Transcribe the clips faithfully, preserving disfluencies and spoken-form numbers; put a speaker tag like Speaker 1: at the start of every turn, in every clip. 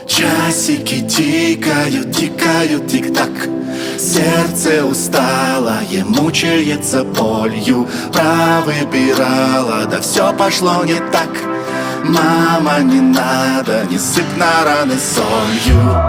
Speaker 1: Часики тикают, тикают, тик-так. Сердце усталое, мучается болью. Провыбирала, да все пошло не так. Мама, не надо, не сыпь на раны солью.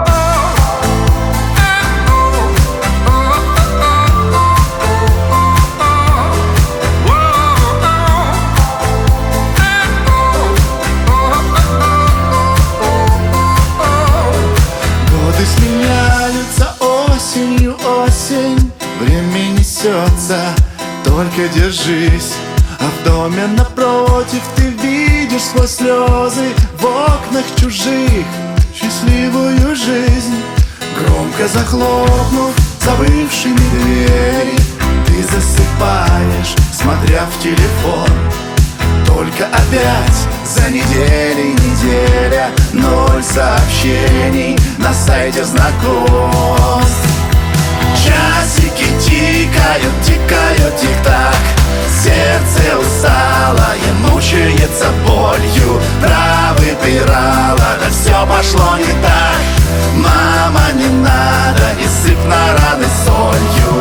Speaker 1: Сменяются осенью, осень. Время несется, только держись. А в доме напротив ты видишь сквозь слезы в окнах чужих счастливую жизнь. Громко захлопнув забывшими двери, ты засыпаешь, смотря в телефон. Только опять за недели неделя, ноль сообщений на сайте знакомств. Часики тикают, тикают, тик-так. Сердце усталое, мучается болью. Провыбирала, да все пошло не так. Мама, не надо, не сыпь на раны солью.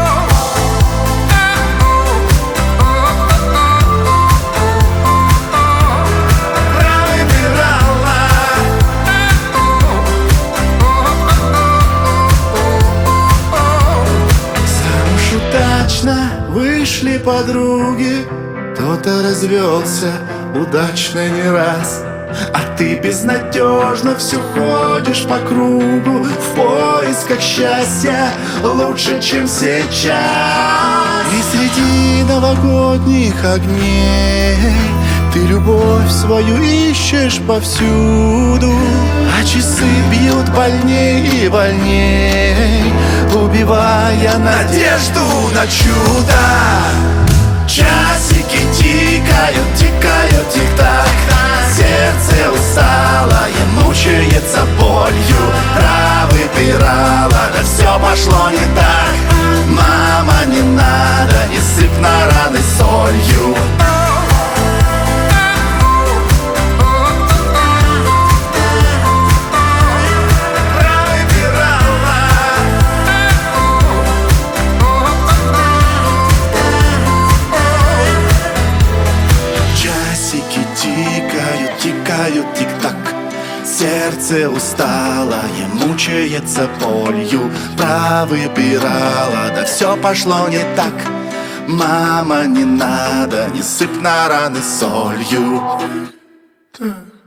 Speaker 1: Вышли подруги, кто-то развелся удачно не раз. А ты безнадежно все ходишь по кругу в поисках счастья лучше, чем сейчас. И среди новогодних огней ты любовь свою ищешь повсюду. А часы бьют больней и больней, убивая надежду на чудо. Часики тикают, тикают, тик-так. Сердце усталое, мучается болью. Провыбирала, да все пошло не так. Мама, не надо, не сыпь на раны солью. Тикают, тик-так. Сердце усталое, мучается болью. Провыбирала, да все пошло не так. Мама, не надо, не сыпь на раны солью.